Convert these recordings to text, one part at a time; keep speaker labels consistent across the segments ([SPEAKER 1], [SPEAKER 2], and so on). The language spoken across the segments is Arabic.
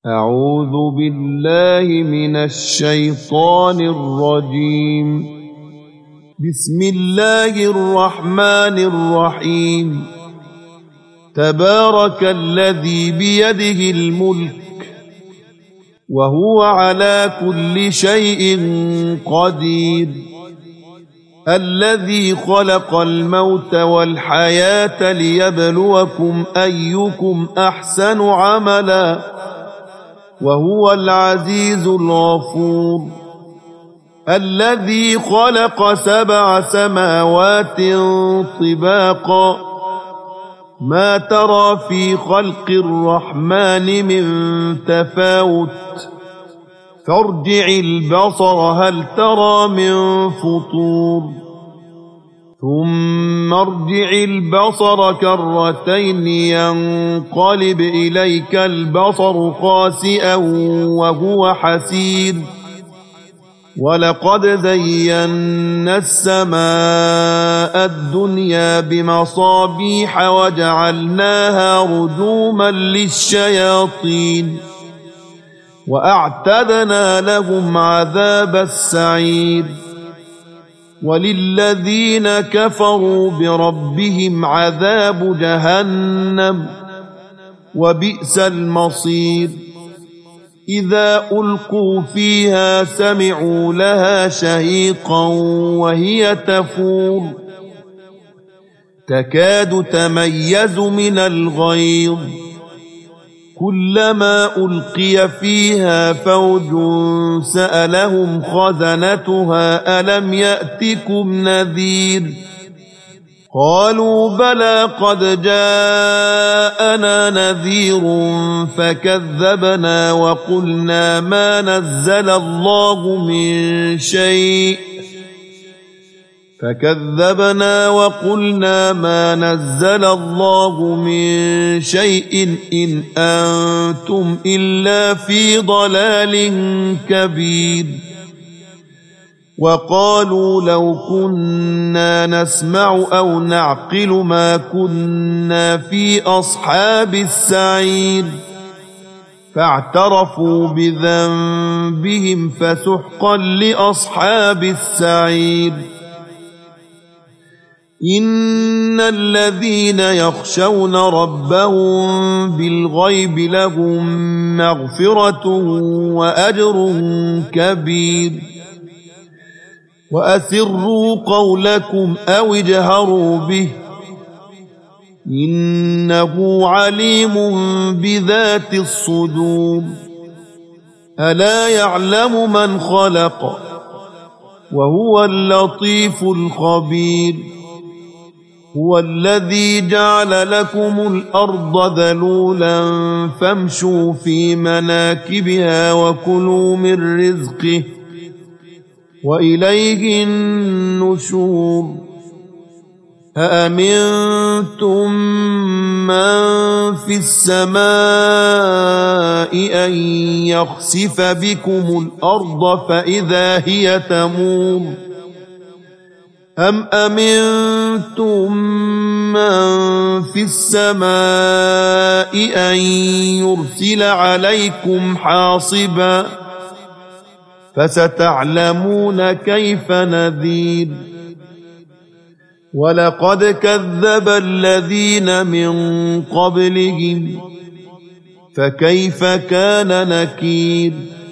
[SPEAKER 1] أعوذ بالله من الشيطان الرجيم. بسم الله الرحمن الرحيم. تبارك الذي بيده الملك وهو على كل شيء قدير، الذي خلق الموت والحياة ليبلوكم أيكم أحسن عملا وهو العزيز الغفور، الذي خلق 7 سماوات طباقا، ما ترى في خلق الرحمن من تفاوت، فارجع البصر هل ترى من فطور، ثم ارجع البصر كرتين ينقلب إليك البصر خاسئا وهو حسير، ولقد زينا السماء الدنيا بمصابيح وجعلناها رجوما للشياطين، وأعتدنا لهم عذاب السعير، وللذين كفروا بربهم عذاب جهنم وبئس المصير. إذا ألقوا فيها سمعوا لها شهيقا وهي تفور، تكاد تميز من الغيظ، كلما ألقي فيها فوج سألهم خزنتها ألم يأتكم نذير، قالوا بلى قد جاءنا نذير فكذبنا وقلنا ما نزل الله من شيء إن أنتم إلا في ضلال كبير. وقالوا لو كنا نسمع أو نعقل ما كنا في أصحاب السعير، فاعترفوا بذنبهم فسحقا لأصحاب السعير. إن الذين يخشون ربهم بالغيب لهم مغفرة وأجر كبير. وأسروا قولكم أو اجهروا به إنه عليم بذات الصدور. ألا يعلم من خلق وهو اللطيف الخبير. هو الذي جعل لكم الأرض ذلولا فامشوا في مناكبها وكلوا من رزقه وإليه النشور. أأمنتم من في السماء أن يخسف بكم الأرض فإذا هي تمور، أم أمنتم من في السماء أن يرسل عليكم حاصبا، فستعلمون كيف نذير. ولقد كذب الذين من قبلهم فكيف كان نكير.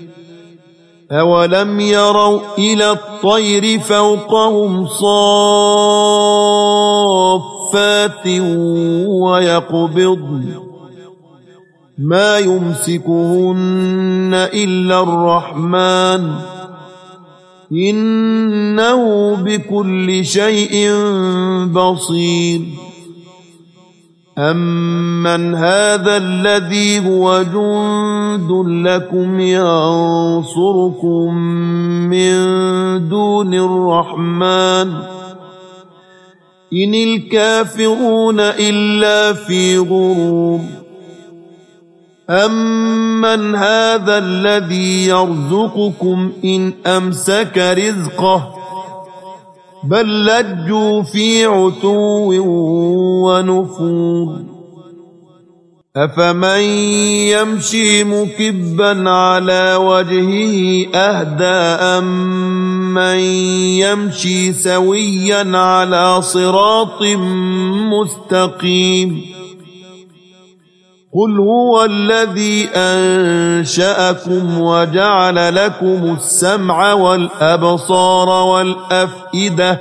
[SPEAKER 1] أولم يروا إلى الطير فوقهم صافات ويقبضن ما يمسكهن إلا الرحمن إنه بكل شيء بصير. أمن هذا الذي هو جند لكم ينصركم من دون الرحمن إن الكافرون إلا في غرور. أمن هذا الذي يرزقكم إن أمسك رزقه بل لجوا في عتو ونفور. أفمن يمشي مكبا على وجهه أهدى أمن يمشي سويا على صراط مستقيم قل هو الذي أنشأكم وجعل لكم السمع والأبصار والأفئدة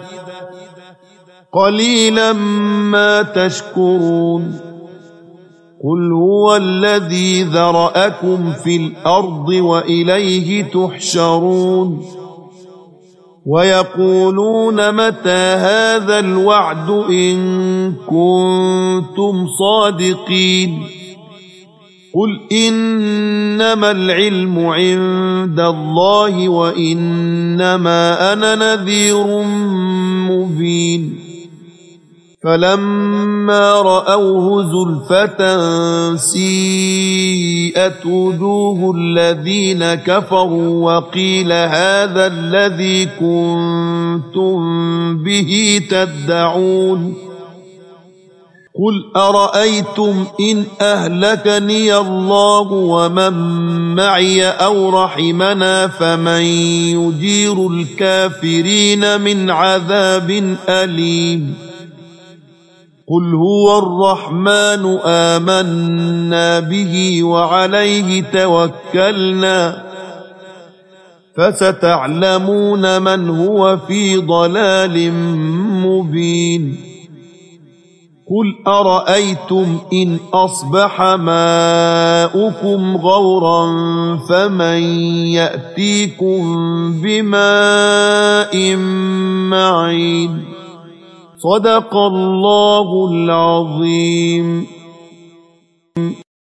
[SPEAKER 1] قليلا ما تشكرون قل هو الذي ذرأكم في الأرض وإليه تحشرون ويقولون متى هذا الوعد إن كنتم صادقين قل إنما العلم عند الله وإنما أنا نذير مبين فلما رأوه زلفة سيئت وجوه الذين كفروا وقيل هذا الذي كنتم به تدعون قل أرأيتم إن أهلكني الله ومن معي أو رحمنا فمن يجير الكافرين من عذاب أليم قل هو الرحمن آمنا به وعليه توكلنا فستعلمون من هو في ضلال مبين قل أرأيتم إن أصبح ماؤكم غورا فمن يأتيكم بماء معين صدق الله العظيم.